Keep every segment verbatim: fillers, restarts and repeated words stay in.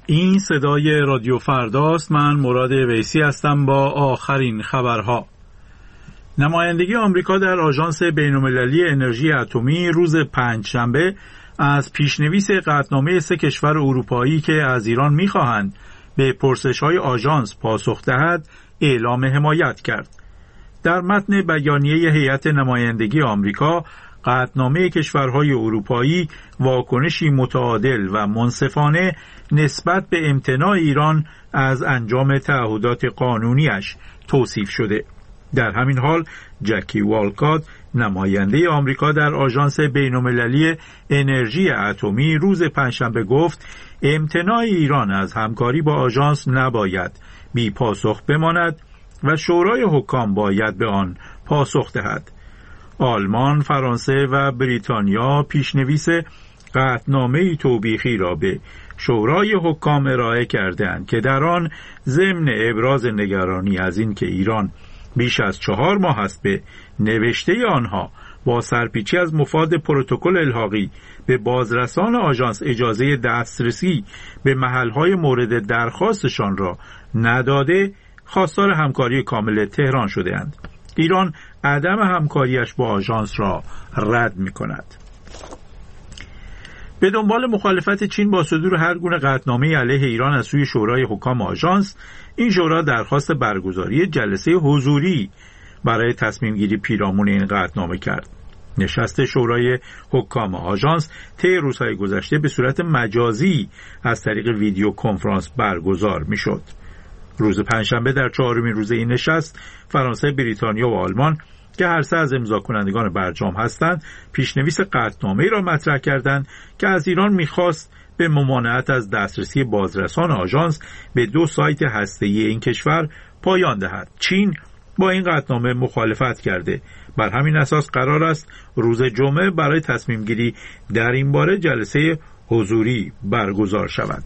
این صدای رادیو فرداست. من مراد ویسی هستم با آخرین خبرها. نمایندگی آمریکا در آژانس بین‌المللی انرژی اتمی روز پنجشنبه از پیشنویس قطعنامه سه کشور اروپایی که از ایران می‌خواهند به پرسش‌های آژانس پاسخ دهد اعلام حمایت کرد. در متن بیانیه هیئت نمایندگی آمریکا، قطعنامه کشورهای اروپایی واکنشی متعادل و منصفانه نسبت به امتناع ایران از انجام تعهدات قانونیش توصیف شده. در همین حال جکی والکات، نماینده آمریکا در آژانس بین‌المللی انرژی اتمی، روز پنجشنبه گفت امتناع ایران از همکاری با آژانس نباید بی پاسخ بماند و شورای حکام باید به آن پاسخ دهد. آلمان، فرانسه و بریتانیا پیشنویس قطعنامه‌ای توبیخی را به شورای حکام ارائه کردند که در آن ضمن ابراز نگرانی از این که ایران بیش از چهار ماه است به نوشته آنها با سرپیچی از مفاد پروتکل الحاقی به بازرسان آژانس اجازه دسترسی به محل‌های مورد درخواستشان را نداده، خواستار همکاری کامل تهران شده‌اند. ایران عدم همکاریش با آژانس را رد می‌کند. به دنبال مخالفت چین با صدور هر گونه قطعنامه علیه ایران از سوی شورای حکام آژانس، این شورا درخواست برگزاری جلسه حضوری برای تصمیم گیری پیرامون این قطعنامه کرد. نشست شورای حکام آژانس طی روزهای گذشته به صورت مجازی از طریق ویدیو کنفرانس برگزار می‌شد. روز پنجشنبه در چهارمین روز این نشست، فرانسه، بریتانیا و آلمان که هر سه از امضا کنندگان برجام هستند، پیشنویس قطعنامه‌ای را مطرح کردند که از ایران می‌خواست به ممانعت از دسترسی بازرسان آژانس به دو سایت هسته‌ای این کشور پایان دهد. چین با این قطعنامه مخالفت کرده. بر همین اساس قرار است روز جمعه برای تصمیم گیری در این باره جلسه حضوری برگزار شود.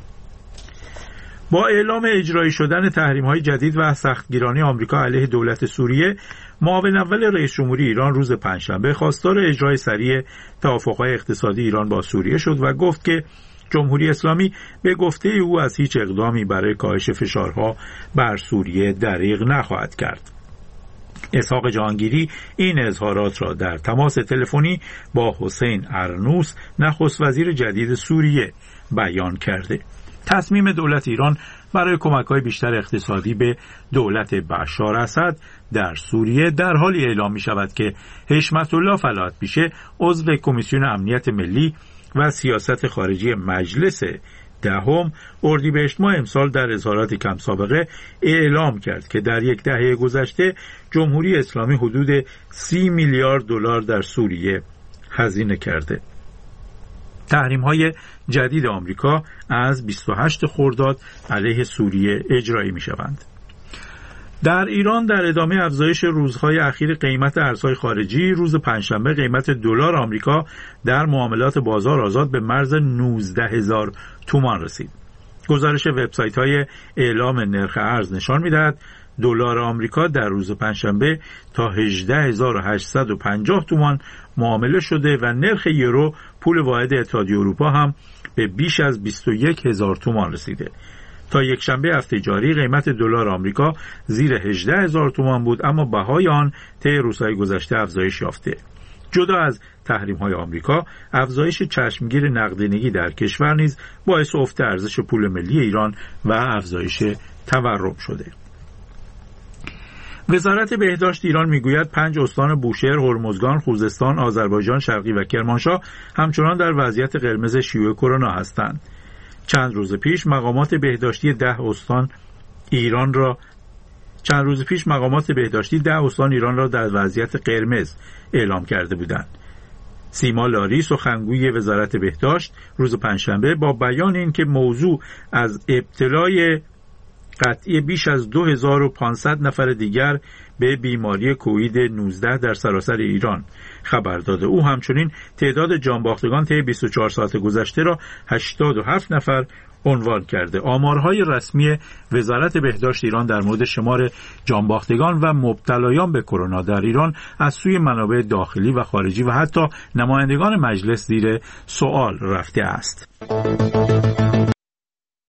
با اعلام اجرایی شدن تحریم‌های جدید و سختگیرانه آمریکا علیه دولت سوریه، معاون اول رئیس جمهوری ایران روز پنجشنبه خواستار اجرای سریع توافق‌های اقتصادی ایران با سوریه شد و گفت که جمهوری اسلامی به گفته او از هیچ اقدامی برای کاهش فشارها بر سوریه دریغ نخواهد کرد. اسحاق جهانگیری این اظهارات را در تماس تلفنی با حسین ارنوس، نخست وزیر جدید سوریه، بیان کرده. تصمیم دولت ایران برای کمک‌های بیشتر اقتصادی به دولت بشار اسد در سوریه در حالی اعلام می‌شود که حشمت الله فلاحت پیشه، عضو کمیسیون امنیت ملی و سیاست خارجی مجلس دهم، اردیبهشت ماه امسال در اظهارات کم سابقه اعلام کرد که در یک دهه گذشته جمهوری اسلامی حدود سی میلیارد دلار در سوریه هزینه کرده. تحریم‌های جدید آمریکا از بیست و هشت خرداد علیه سوریه اجرایی می‌شوند. در ایران در ادامه افزایش روزهای اخیر قیمت ارزهای خارجی، روز پنجشنبه قیمت دلار آمریکا در معاملات بازار آزاد به مرز نوزده هزار تومان رسید. گزارش وبسایت‌های اعلام نرخ ارز نشان می‌دهد دلار آمریکا در روز پنجشنبه تا هجده هزار و هشتصد و پنجاه تومان معامله شده و نرخ یورو، پول واحد اتحادیه اروپا، هم به بیش از بیست و یک هزار تومان رسیده. تا یک شنبه هفته جاری قیمت دلار آمریکا زیر هجده هزار تومان بود، اما بهای آن طی روزهای گذشته افزایش یافته. جدا از تحریم‌های آمریکا، افزایش چشمگیر نقدینگی در کشور نیز باعث افت ارزش پول ملی ایران و افزایش تورم شده. وزارت بهداشت ایران میگوید پنج استان بوشهر، هرمزگان، خوزستان، آذربایجان شرقی و کرمانشاه همچنان در وضعیت قرمز شیوع کرونا هستند. چند روز پیش مقامات بهداشتی ده استان ایران را چند روز پیش مقامات بهداشتی ده استان ایران را در وضعیت قرمز اعلام کرده بودند. سیما لاری، سخنگوی وزارت بهداشت، روز پنجشنبه با بیان این که موضوع از ابتلای قطعی بیش از دو هزار و پانصد نفر دیگر به بیماری کووید نوزده در سراسر ایران خبر داده. او همچنین تعداد جانباختگان طی بیست و چهار ساعت گذشته را هشتاد و هفت نفر عنوان کرده. آمارهای رسمی وزارت بهداشت ایران در مورد شمار جانباختگان و مبتلایان به کرونا در ایران از سوی منابع داخلی و خارجی و حتی نمایندگان مجلس زیر سوال رفته است.